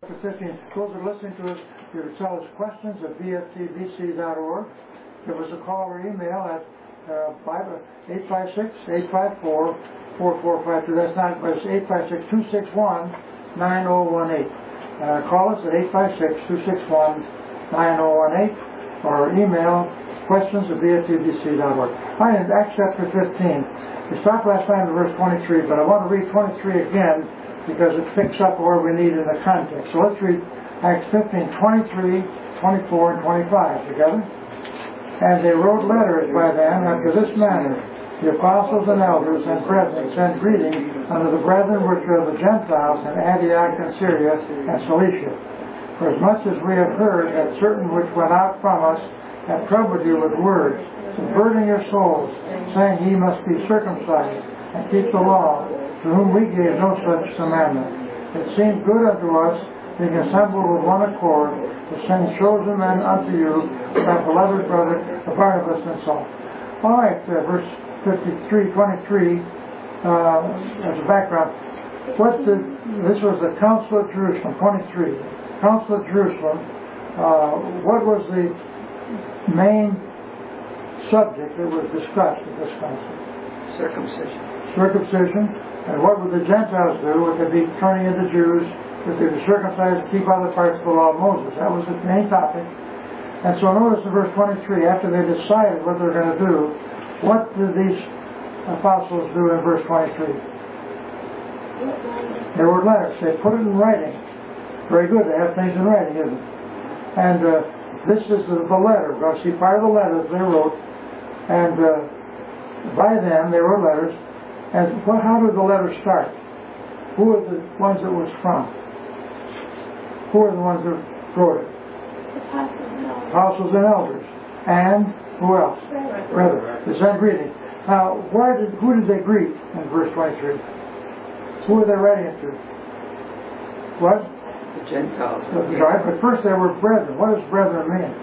Those are listening to us, you can tell us questions at bftbc.org. Give us a call or email at 856-854-4452. That's not, but it's 856-261-9018. Call us at 856-261-9018 or email questions at bftbc.org. All right, in Acts chapter 15, we stopped last time at verse 23, but I want to read 23 again because it picks up where we need in the context. So let's read Acts 15, 23, 24, and 25 together. And they wrote letters by them after this manner: the apostles and elders and brethren send greeting unto the brethren which are the Gentiles in Antioch and Syria and Cilicia. For as much as we have heard that certain which went out from us have troubled you with words, subverting your souls, saying ye must be circumcised and keep the law, to whom we gave no such commandment. It seemed good unto us, being assembled with one accord, to send chosen men unto you, our beloved brother Barnabas and Saul. All right, verse 23, as a background. This was the Council of Jerusalem, 23. Council of Jerusalem. What was the main subject that was discussed at this council? Circumcision. And what would the Gentiles do? Would they be turning into Jews? Would they be circumcised to keep other parts of the law of Moses? That was the main topic. And so notice in verse 23, after they decided what they were going to do, what did these apostles do in verse 23? They wrote letters. They put it in writing. Very good. They have things in writing, isn't it? And this is the letter. We're going to see part of the letters they wrote. And by them, they wrote letters. And how did the letter start? Who are the ones it was from? Who are the ones that wrote it? Apostles and elders. And who else? Brethren. They sent greeting. Now, who did they greet in verse 23? Who were they writing it to? What? The Gentiles. Right, but first they were brethren. What does brethren mean?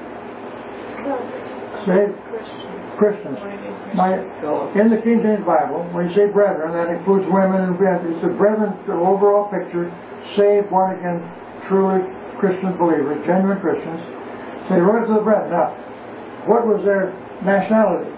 Say Christians. In the King James Bible, when you say brethren, that includes women and men. It's the brethren, the overall picture, saved, born again, truly Christian believers, genuine Christians. So they wrote it to the brethren. Now, what was their nationality?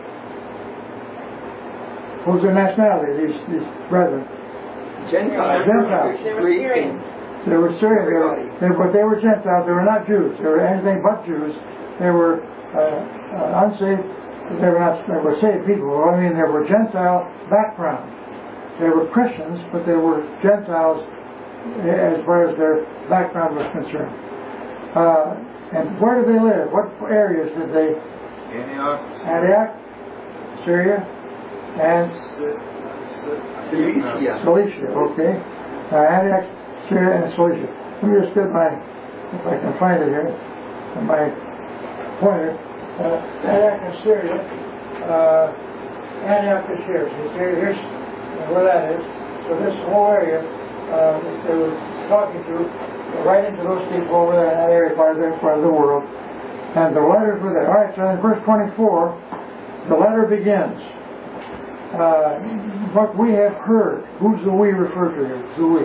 What was their nationality, these brethren? Gentiles. They were Syrian. But they were Gentiles. They were not Jews. They were anything but Jews. They were unsaved. They were saved people. I mean, they were Gentile background. They were Christians, but they were Gentiles as far as their background was concerned. And where did they live? What areas did they? Antioch, Syria, and Cilicia. Okay. Antioch, Syria, and Cilicia. Let me just get if I can find it here, my pointer. Antioch and Syria. Antioch and Syria. Here's where that is. So this whole area they were talking to, writing to those people over there in that area, part of the world. And the letters were there. All right, so in verse 24, the letter begins. What we have heard. Who's the we referred to here? The we.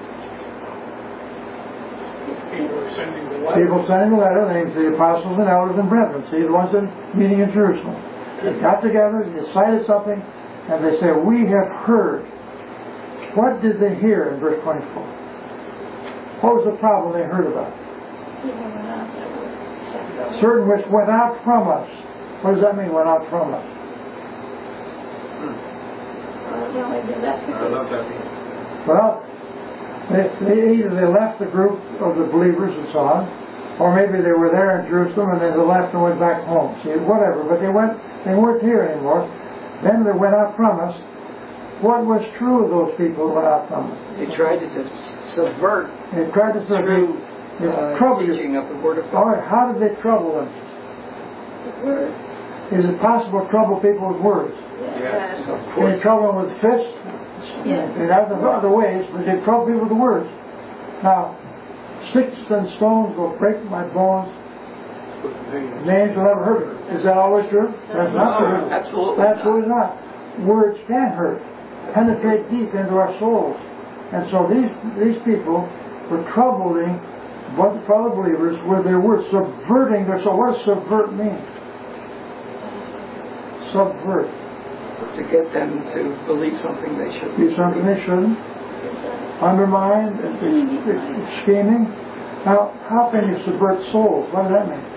People sending the letter, named the apostles and elders and brethren. See, the ones that meeting in Jerusalem. They got together, they decided something, and they say, we have heard. What did they hear in verse 24? What was the problem they heard about? Certain which went out from us. What does that mean, went out from us? Well, either they left the group of the believers and so on, or maybe they were there in Jerusalem and then they left and went back home. See, whatever. But they weren't here anymore. Then they went out from us. What was true of those people who went out from us? They tried to subvert. They tried to subvert teaching of the Word of God. All right, how did they trouble them? With words. Is it possible to trouble people with words? Yes. Can you trouble them with fists? Yes. And other ways, but they trouble people with the words. Now, sticks and stones will break my bones. Names will never hurt me. Is that always true? That's not true. Absolutely not. Words can hurt, penetrate deep into our souls. And so these people were troubling fellow believers where they were subverting their soul. What does subvert mean? Subvert. To get them to believe something they shouldn't. Be something they shouldn't. Undermine, scheming. Now, how can you subvert souls? What does that mean?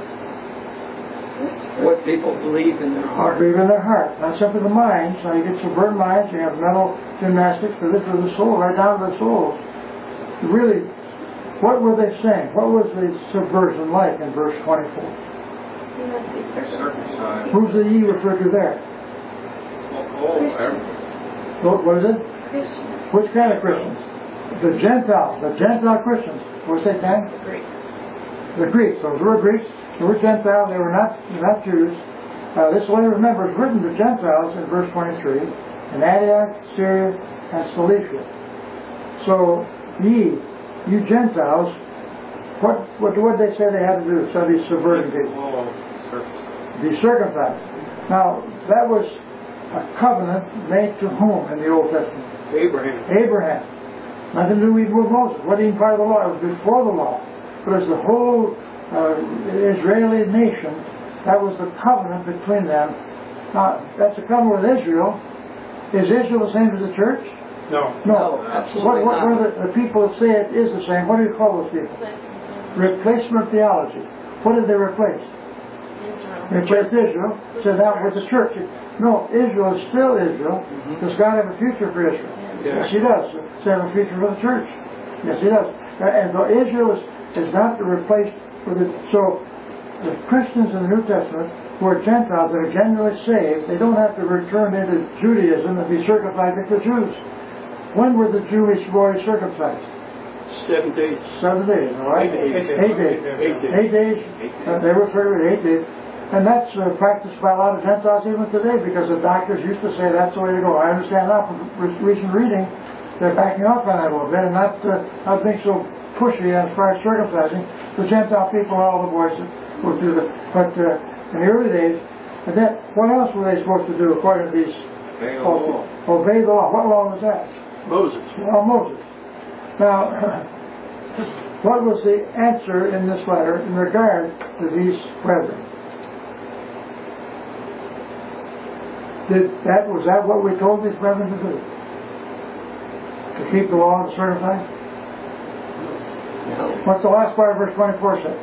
What people believe in their heart. Believe in their heart. Not simply the mind. So you get subvert minds, you have mental gymnastics for the soul, right down to the souls. Really, what were they saying? What was the subversion like in verse 24? Who's the ye referred to there? What is it? Christians. Which kind of Christians? The Gentiles Christians. What's that kind? The Greeks. Those were Greeks. They were Gentiles. They were not Jews. This letter, remember, is written to Gentiles in verse 23 in Antioch, Syria, and Cilicia. So, you Gentiles, what did they say they had to do? So be subverting people. Be circumcised. Now, that was a covenant made to whom in the Old Testament? Abraham. Nothing to do with Moses. It wasn't even part of the law. It was before the law. But as the whole Israeli nation, that was the covenant between them. Now, that's a covenant with Israel. Is Israel the same as the church? No, absolutely what not. are the people that say it is the same? What do you call those people? Replacement theology. What did they replace? Replaced Israel. So that was the church. No, Israel is still Israel. Does God have a future for Israel? Yes, He does. Does He have a future for the church? Yes, He does. And though Israel is not replaced with it, so the Christians in the New Testament who are Gentiles that are genuinely saved, they don't have to return into Judaism and be circumcised like the Jews. When were the Jewish boys circumcised? 7 days. 7 days, all right? 8 days. 8 days. They were circumcised 8 days. And that's practiced by a lot of Gentiles even today, because the doctors used to say that's the way to go. I understand now from recent reading, they're backing off on that a little bit and not being so pushy as far as circumcising. The Gentile people, all the boys will do that. But in the early days, and then what else were they supposed to do according to these? Obey the law. What law was that? Moses. Well, Moses. Now, what was the answer in this letter in regard to these brethren? Was that what we told these brethren to do? To keep the law and certify? No. What's the last part of verse 24 say?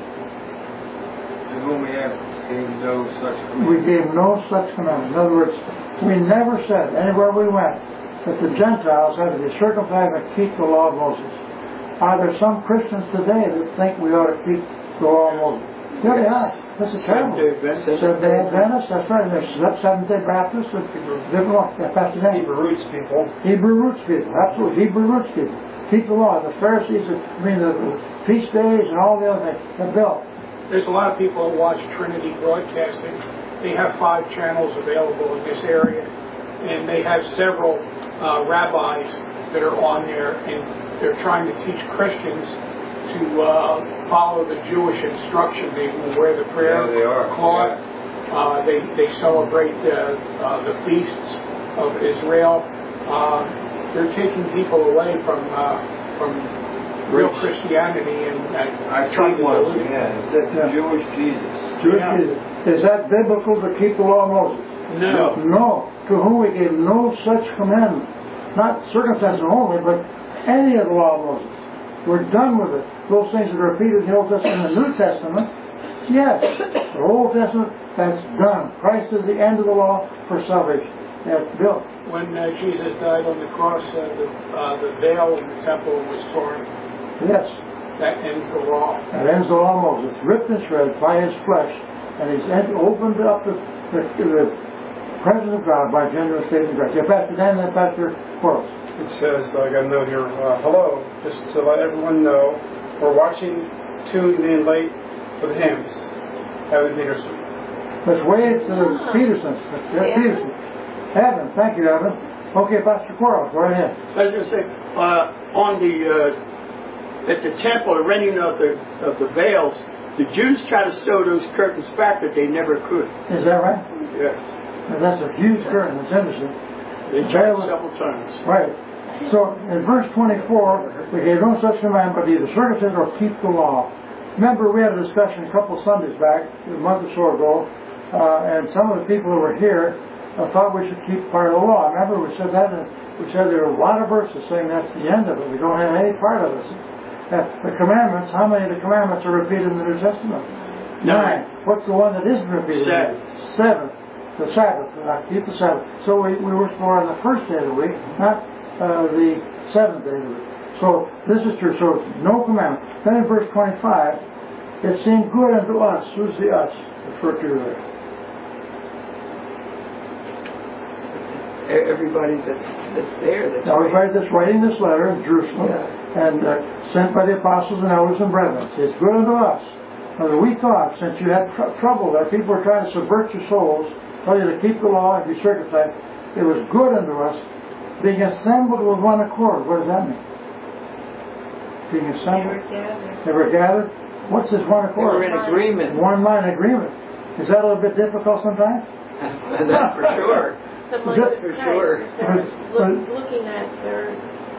To whom we have gave no such commandment. We gave no such commandment. In other words, we never said anywhere we went that the Gentiles had to be circumcised and keep the law of Moses. Are there some Christians today that think we ought to keep the law of Moses? Yeah, they are. This is terrible. Seventh-day Adventists, that's right. There's Seventh-day Baptists, Pastor Dan. Hebrew roots people. Hebrew roots people, absolutely. Hebrew roots people. Keep the law. The Pharisees, the feast days and all the other things. They're built. There's a lot of people that watch Trinity Broadcasting. They have 5 channels available in this area, and they have several rabbis that are on there, and they're trying to teach Christians to follow the Jewish instruction. They will wear the prayer cloth. Yeah. They celebrate the feasts of Israel. They're taking people away from real Christianity and I see one. Yeah, it said the Jewish Jesus. Jesus. Is that biblical to keep the law of Moses? No. No. To whom we gave no such commandment. Not circumcision only, but any of the law of Moses. We're done with it. Those things that are repeated in the Old Testament and the New Testament, yes. The Old Testament, that's done. Christ is the end of the law for salvation. That's built. When Jesus died on the cross, the veil in the temple was torn. Yes. That ends the law. That ends the law of Moses. Ripped and shredded by His flesh, and He's opened up the presence of God by genuine saving grace. Yeah, Pastor Dan and Pastor Quarles. It says, I got a note here, hello, just to let everyone know, we're watching, tuned in late for the hymns. Evan Peterson. Let's wave to Peterson. Peterson. Evan, thank you, Evan. Okay, Pastor Quarles, go ahead. I was going to say, at the temple, the rending of the veils, the Jews try to sew those curtains back, but they never could. Is that right? Yes. Now, that's a huge curtain. It's interesting. They tried several times. Right. So in verse 24, we gave no such command but either circumcise or keep the law. Remember, we had a discussion a couple Sundays back, a month or so ago, and some of the people who were here thought we should keep part of the law. Remember, we said that, and we said there are a lot of verses saying that's the end of it. We don't have any part of it. The commandments, how many of the commandments are repeated in the New Testament? 9. What's the one that isn't repeated? 7. The Sabbath. Keep the Sabbath. So we were more on the first day of the week, not the 7th day of the week. So this is true. So no commandment. Then in verse 25, it seemed good unto us. Who's the us referred to there? Everybody that's there. Everybody that's writing this letter in Jerusalem and sent by the apostles and elders and brethren. It's good unto us. Now we thought, since you had trouble that people were trying to subvert your souls, tell you to keep the law and be circumcised, it was good unto us, being assembled with one accord. What does that mean? Being assembled? They were gathered. What's this one accord? They were in agreement. One line agreement. Is that a little bit difficult sometimes? That's for sure. The mind of For Christ, sure. looking at their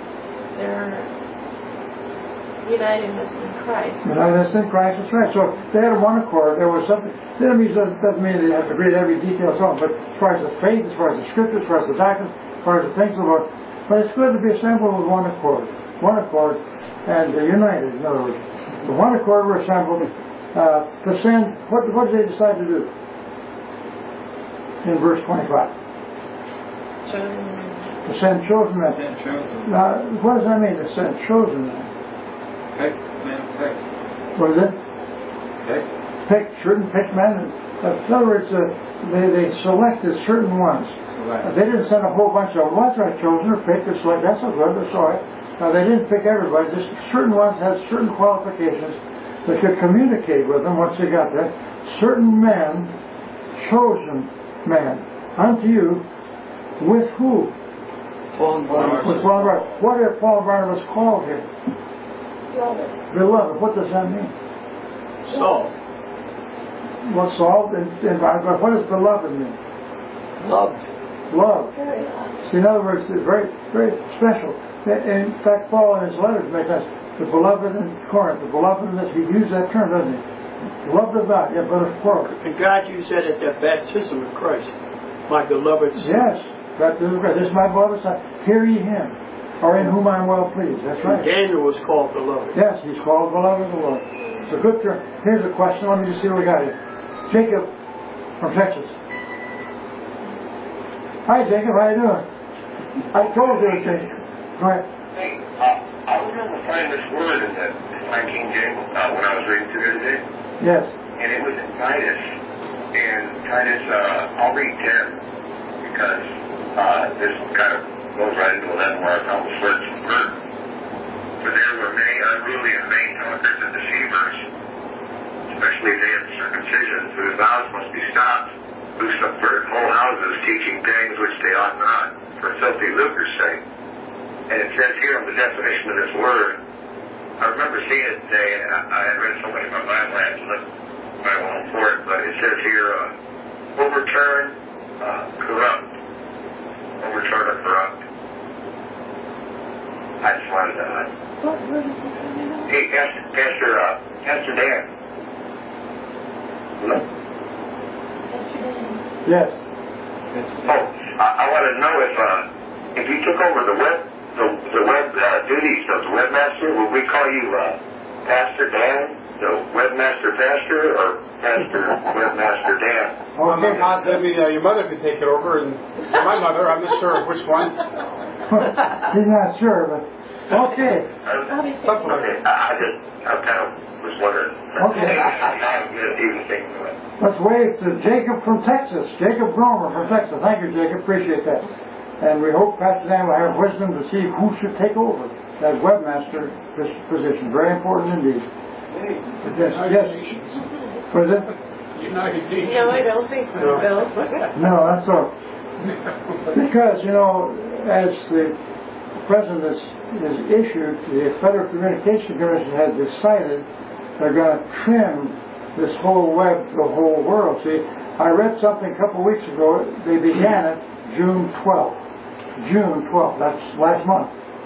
unitedness in Christ. Unitedness in Christ, that's right. So they had one accord. There was something. That doesn't mean they have to agree to every detail, so on. But as far as the faith, as far as the scriptures, as far as the doctrine, as far as the things of the Lord, but it's good to be assembled with one accord. One accord and united. In other words, the one accord were assembled to send. What did they decide to do? In verse 25. To send chosen men. Send chosen. Now, what does that mean, to send chosen men? Text. What is it? Text. Certain picked men. In other words, they selected certain ones. They didn't send a whole bunch of them. Well, that's right, chosen or picked or select. That's not good, that's all right. They didn't pick everybody. Just certain ones had certain qualifications that could communicate with them once they got there. Certain men, chosen men, unto you. With who? Paul and Barnabas. With Paul and Barnabas. What are Paul and Barnabas called here? Beloved. What does that mean? Saul. What's Saul and Barnabas? What does beloved mean? Loved. Love. See, in other words, it's very, very special. In fact, Paul in his letters makes us the beloved in Corinth, the beloved in this. He used that term, doesn't he? Beloved of God, yeah, but of course. And God used that at the baptism of Christ. My beloved son. Yes. This is my beloved son. Hear ye him, or in whom I am well pleased. That's right. Daniel was called beloved. Yes, he's called beloved of the Lord. It's a good term. Here's a question. Let me just see what we got here. Jacob from Texas. Hi, Jacob. How you doing? I told you, Jacob. Go ahead. Hey, I was able to find this word in the King James when I was reading through it today. Yes. And it was in Titus. And Titus, I'll read 10 because this kind of goes right into 11 where I found the words from birth. For there were many unruly and vain talkers and deceivers, especially they of circumcision, whose vows must be stopped, who subvert whole houses, teaching things which they ought not, for filthy lucre's sake. And it says here in the definition of this word, I remember seeing it today, and I had read so much in my Bible, I had to look home for it, but it says here, overturn, corrupt. Overturn or corrupt. I just wanted to... What word is this coming out? Hey, Pastor Dan. Hello? Yesterday. Yes. Oh, I want to know if you took over the web duties of the webmaster, would we call you Pastor Dan, the webmaster pastor, or Pastor Webmaster Dan? I'm not positive. Your mother could take it over, and my mother, I'm not sure which one. He's not sure, but okay. Okay, I kind of was wondering. Okay. Even thinking of it. Let's wave to Jacob from Texas. Jacob Gromer from Texas. Thank you, Jacob. Appreciate that. And we hope Pastor Dan will have wisdom to see who should take over that webmaster position. Very important indeed. Yes. What is it? United Nations. No, I don't think so, Bill. No, that's all. Because, as the President has issued, the Federal Communications Commission has decided they're going to trim this whole web to the whole world. See, I read something a couple of weeks ago. They began it June 12th. June 12th. That's last month.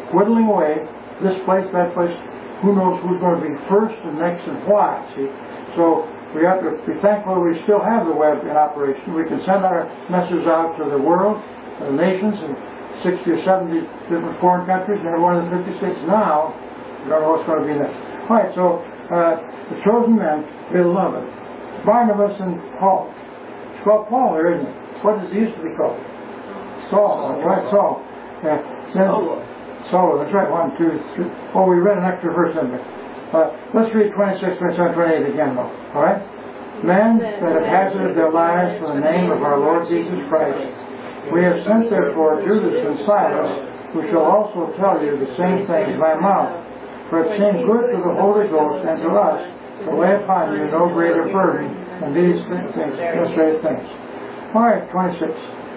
whittling away, this place, that place. Who knows who's going to be first and next and why, see? So we have to be thankful we still have the web in operation. We can send our messages out to the world, the nations, in 60 or 70 different foreign countries, and every one of the 56 now. We don't know what's going to be next. All right, so the chosen men, beloved. Barnabas and Paul. It's called Paul here, isn't it? What does he used to be called? Saul. That's right, Saul. Saul, that's right, 1, 2, 3. Oh, we read an extra verse in there. Let's read 26, 27, 28 again, though. All right? Men that have hazarded their lives for the name of our Lord Jesus Christ, we have sent therefore Judas and Silas, who shall also tell you the same things by mouth. For it seemed good to the Holy Ghost and to us to lay upon you no greater burden than these illustrated things. All right, 26.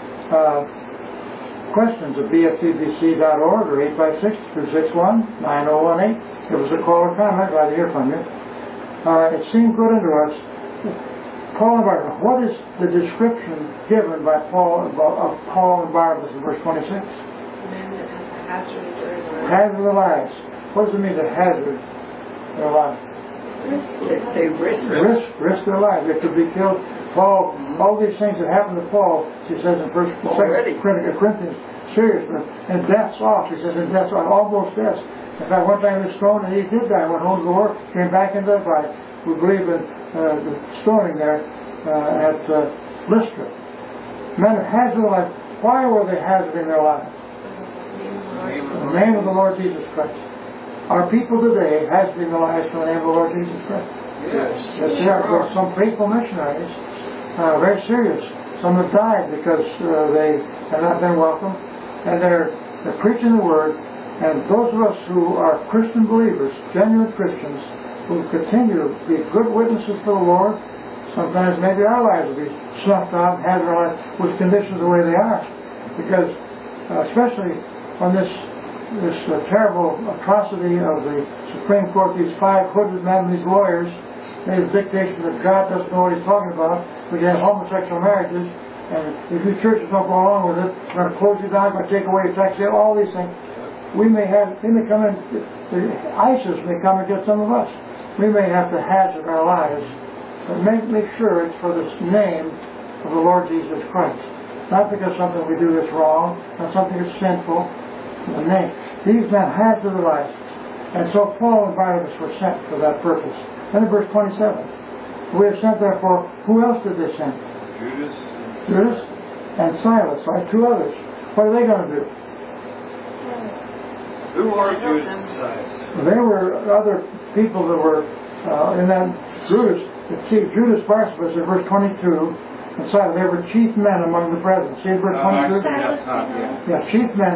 Questions at bftbc.org or 856-261-9018. Give us a call or comment. Glad to hear from you. It seemed good unto us. Paul and Barnabas. What is the description given by Paul of Paul and Barnabas in verse 26? Men that have hazarded Hazard their lives. What does it mean to hazard their lives? They risk their lives. They could be killed. Paul, all these things that happened to Paul, he says in 1 Corinthians, seriously, and death's off. He says, and death's off, almost death. In fact, one time he was stoned and he did die. Went home to work, came back into the fight. We believe in the stoning there at Lystra. Men hazarded their lives. Why were they hazarding their lives? In the name of the Lord Jesus Christ. Are people today hazarding their lives for the name of the Lord Jesus Christ? Yes. Yes, there are some faithful missionaries, very serious. Some have died because they have not been welcome, and they're preaching the Word. And those of us who are Christian believers, genuine Christians, who continue to be good witnesses for the Lord, sometimes maybe our lives will be snuffed out and hazard our lives with conditions the way they are, because especially on this terrible atrocity of the Supreme Court, these 5 hooded men, these lawyers, made a dictation that God doesn't know what He's talking about. We can have homosexual marriages, and if you churches don't go along with it, we're going to close you down, we're going to take away your tax, all these things. They may come in, ISIS may come and get some of us. We may have to hazard our lives, but make sure it's for the name of the Lord Jesus Christ. Not because something we do is wrong, not something is sinful. The name. These men hazarded their lives. And so Paul and Barnabas were sent for that purpose. Then in verse 27, we have sent therefore, who else did they send? Judas and Silas, right? 2 others. What are they going to do? Who are Judas and Silas? They were other people that were in that Judas Barsabbas in verse 22, and Silas, they were chief men among the brethren. See in verse 22? Yeah, chief men.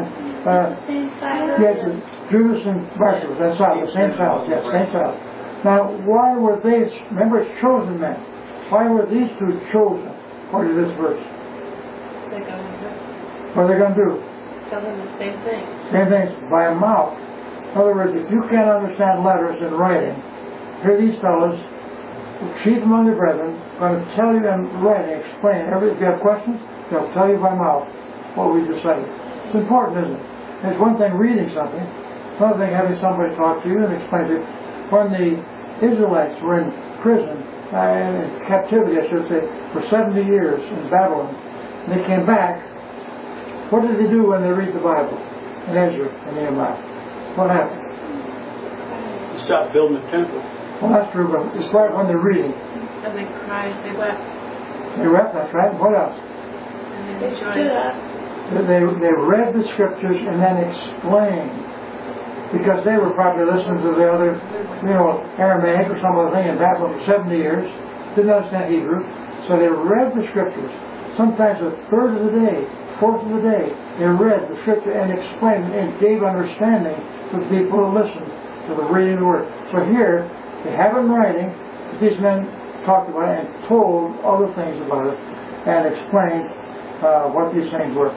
Yes, Judas and Barsabbas, that's Silas, same Silas, yes, same Silas. Now, why were they, remember it's chosen men. Why were these 2 chosen, according to this verse? What are they going to do? Tell them the same thing. Same thing by a mouth. In other words, if you can't understand letters in writing, here these fellows, chief among the brethren, going to tell you in writing, explain. If you have questions, they'll tell you by mouth what we decided. It's important, isn't it? It's one thing reading something, it's another thing having somebody talk to you and explain to you. When the Israelites were in prison, in captivity, I should say, for 70 years in Babylon, and they came back, what did they do when they read the Bible? In Ezra and Nehemiah. What happened? They stopped building the temple. Well, that's true, but it's right when they're reading. And they cried, they wept. They wept, that's right. What else? And they stood up. They read the scriptures and then explained. Because they were probably listening to the other, Aramaic or some other thing in Babylon for 70 years. Didn't understand Hebrew. So they read the scriptures. Sometimes a third of the day, fourth of the day, they read the scripture and explained and gave understanding to the people who listened to the reading of the word. So here, they have it in writing that these men talked about it and told other things about it and explained what these things were.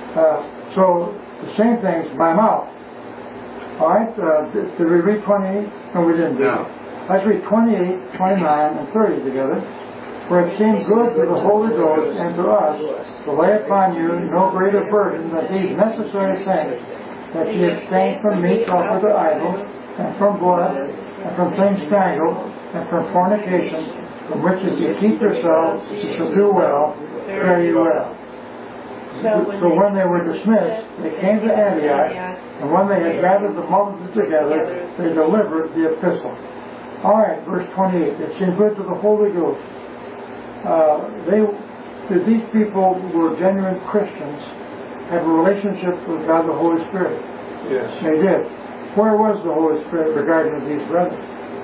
So the same things by mouth. All right, did we read 28? No, we didn't do it. Let's read 28, 29, and 30 together. For it seemed good to the Holy Ghost and to us to lay upon you no greater burden than these necessary things, that ye abstain from meats offered to idols, and from blood, and from things strangled, and from fornication, from which if ye keep yourselves, ye shall do well, fare ye well. So when they were dismissed, they came to Antioch, and when they had gathered the multitude together, they delivered the epistle. All right, verse 28. It's in good to the Holy Ghost. These people were genuine Christians, have a relationship with God the Holy Spirit. Yes. They did. Where was the Holy Spirit regarding these brethren?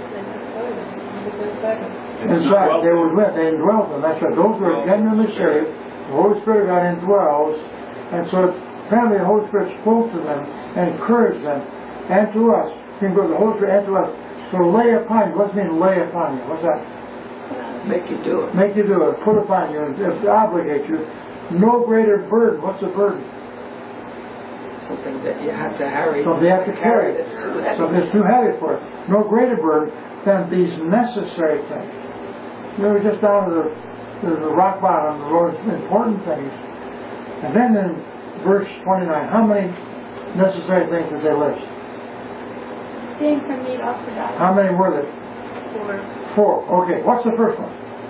Inside. They indwelt them. That's right. Those who are genuinely saved, the Holy Spirit God indwells, and so apparently the Holy Spirit spoke to them and encouraged them, and to us. The Holy Spirit and to us. So lay upon you. What's mean lay upon you? What's that? Make you do it. Make you do it. Put upon you and obligate you. No greater burden. What's a burden? Something that you have to carry. Something you have to carry. That's too heavy. Something that's too heavy for it. No greater burden than these necessary things. You know, just down to the rock bottom, the most important things. And then in verse 29, how many necessary things did they list? Abstain from meat offered to idols. How many were there? 4. Okay, what's the first one?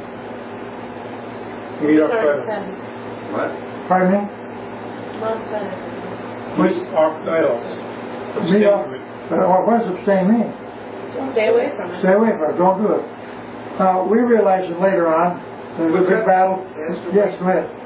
Meat offered Sorry, idols. 10. What? Pardon me? Well said. Meat offered idols. Meat offered. What does abstain mean? Stay away from it. Stay away from it. Don't do it. We realized that later on, there was a big battle. Yes, go ahead.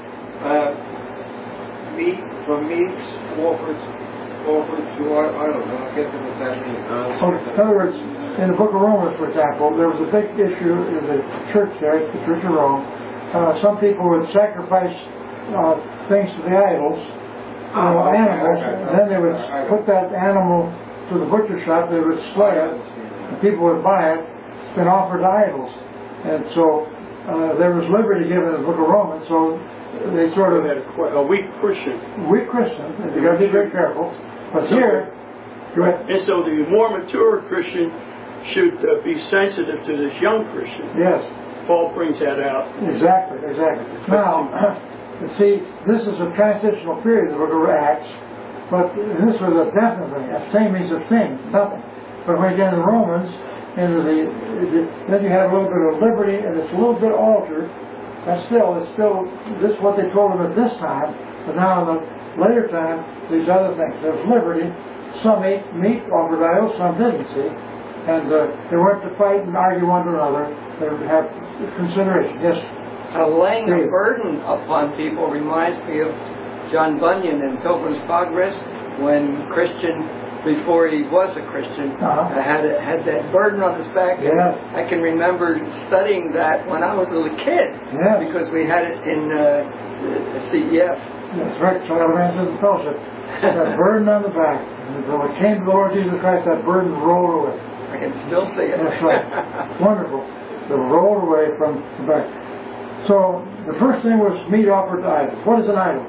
Meat from meats offered to, I don't know, I get what that means. In other words, in the book of Romans, for example, there was a big issue in the church there, the Church of Rome. Some people would sacrifice things to the idols, animals, and then they would put that animal to the butcher shop, they would slay it, and people would buy it, it's been offered to idols. And so there was liberty given in the book of Romans, so they sort of... A weak Christian. Weak Christians, and you've got to be very careful. But here, go ahead. And so the more mature Christian should be sensitive to this young Christian. Yes. Paul brings that out. Exactly. Now, see, this is a transitional period in the book of Acts, but this was a definite thing. Abstain means abstain, nothing. But when you get in Romans, then you have a little bit of liberty, and it's a little bit altered. It's still, this is what they told them at this time, but now in the later time, these other things. There's liberty. Some ate meat offered idols, some didn't, see. And they weren't to fight and argue one to another. They would have consideration. Yes? Laying a burden upon people reminds me of John Bunyan in Pilgrim's Progress, when Christian, before he was a Christian, had that burden on his back. Yes. I can remember studying that when I was a little kid, because we had it in CEF. That's right, child of answers and fellowship. That burden on the back. And when it came to the Lord Jesus Christ, that burden rolled away. I can still see it. That's right. Wonderful. It rolled away from the back. So, the first thing was meat offered to idols. What is an idol?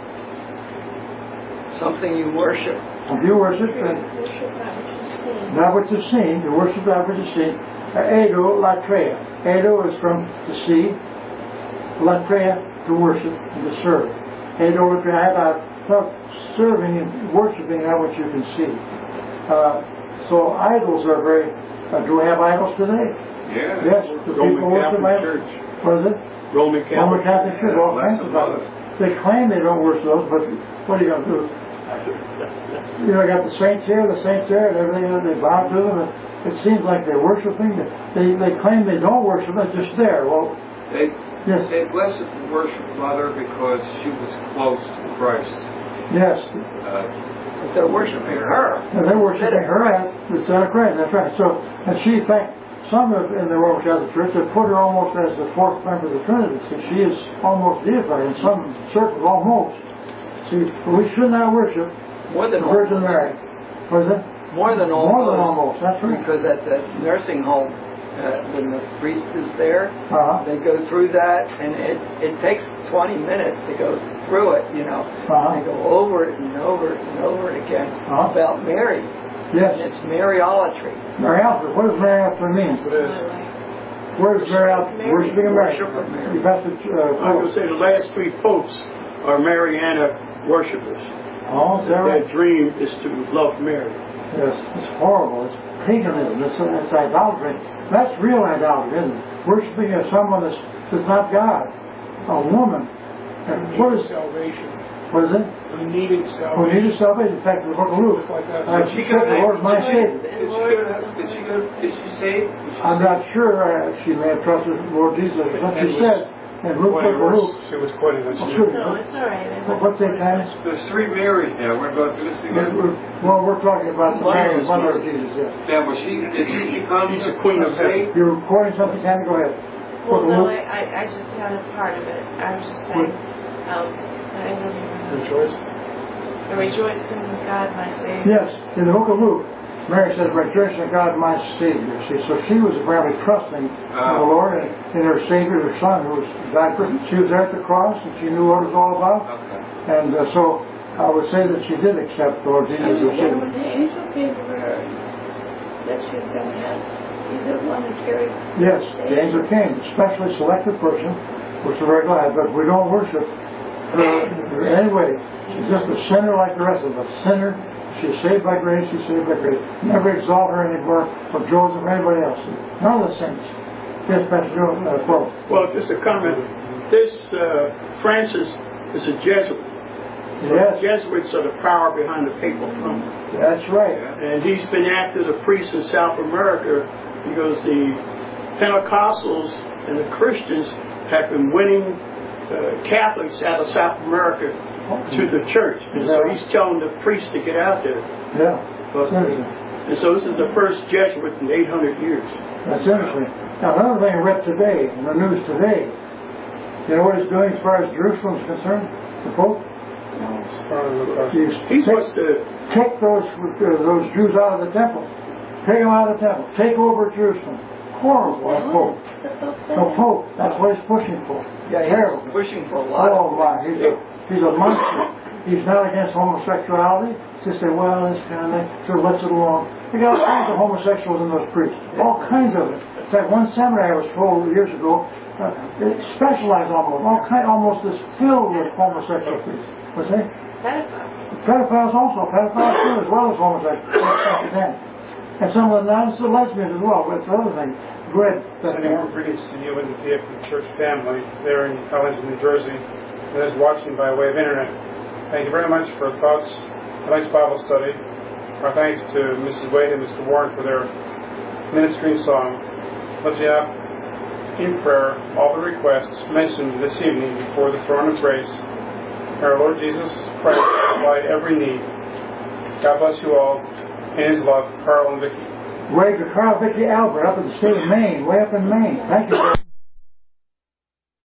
Something you worship. If you worship that which is seen, you worship that which is seen. Edo, latreia. Edo is from the sea. Latreia, to worship and to serve. Edo, latreia, about serving and worshiping that which you can see. So idols are very... do we have idols today? Yeah. Yes. Do people worship idols? What is it? Roman Catholic Church. All kinds of idols. They claim they don't worship those, but what are you going to do? You know, I got the saints here, and everything, they bow to them, and it seems like they're worshiping. They claim they don't worship, it's just there. Well, they blessed the worship mother because she was close to Christ. Yes. But they're worshiping her. And they're worshiping her as the Son of Christ, that's right. So, and she, in fact, some in the Roman Catholic Church have put her almost as the fourth member of the Trinity. So she is almost deified in some circles, almost. See, we should not worship more than the Virgin Mary. What is it? More than almost. More than almost, that's right. Because at the nursing home, when the priest is there, they go through that, and it takes 20 minutes to go through it, you know. They go over it and over it and over it again about Mary. Yes. And it's Mariolatry. Mariolatry. What does Mariolatry mean? Where is Mariolatry? Worshipping of Mary. I would say the last three popes are Mariana worshippers. Oh, is that right? Their dream is to love Mary. Yes, it's horrible. It's paganism. It's idolatry. That's real idolatry, isn't it? Worshipping someone that's not God, a woman. And what is salvation? What is it? We needed salvation. We needed salvation. In fact, the book of Luke. Like that. She said, "The Lord is my Savior." Did she say? I'm not sure. She may have trusted the Lord Jesus. But she said, in Luke, she was quoting that. No, it's all right. What's that, Dennis? There's 3 Marys there. We're going through this together. Well, we're talking about the Mary, the mother of Jesus. Yeah. Yeah, well, did she become She's the Queen of Heaven. You're recording something, Candy? Go ahead. Well, no, I just had a part of it. I was just saying, I don't even know. Rejoice. I rejoice in God, my Savior. Yes, in the book of Luke, Mary says, "Rejoice in God, my Savior." See, so she was apparently trusting in the Lord and in her Savior, her Son, who was died for. She was there at the cross, and she knew what it was all about. Okay. And so I would say that she did accept the Lord Jesus as Savior. When the angel gave her that she was going to have, either one to carry. Yes, the angel came, a specially selected person, which we're very glad, but we don't worship her in any way. She's just a sinner like the rest of us. Sinner. She's saved by grace. She's saved by grace. Never exalt her anymore for Joseph or anybody else. None of the saints. Yes, Pastor Joe, quote. Well, just a comment. This Francis is a Jesuit. Yes. Jesuits are the power behind the papal throne. That's right. And he's been active as a priest in South America because the Pentecostals and the Christians have been winning Catholics out of South America to the church. And so he's telling the priests to get out there. Yeah. That's interesting. And so this is the first Jesuit in 800 years. That's interesting. Now, another thing I read today, in the news today, you know what he's doing as far as Jerusalem is concerned? The Pope? He wants to take those Jews out of the temple. Take them out of the temple. Take over Jerusalem. Horrible, that Pope. The Pope, that's what he's pushing for. Yeah, he's pushing for a lot. Oh my, he's a monster. He's not against homosexuality. Just say, well, this kind of thing, sort of lets it along. You got all kinds of homosexuals in those priests. All kinds of it. In fact, one seminary I was told years ago, it specialized almost is filled with homosexual priests. What's that? Pedophiles also. Pedophiles too, as well as homosexuals. And some of the nuns are lesbians as well, but it's another thing. Go ahead. Sending more greetings to you and the PFP Church family there in College, New Jersey, that is watching by way of internet. Thank you very much for thoughts, tonight's Bible study. Our thanks to Mrs. Wade and Mr. Warren for their ministering song. Lift you up in prayer all the requests mentioned this evening before the throne of grace. May our Lord Jesus Christ supply every need. God bless you all. In His love, Carl and Vicki. Carl, Vicki, Albert, up in the state of Maine, way up in Maine. Thank you.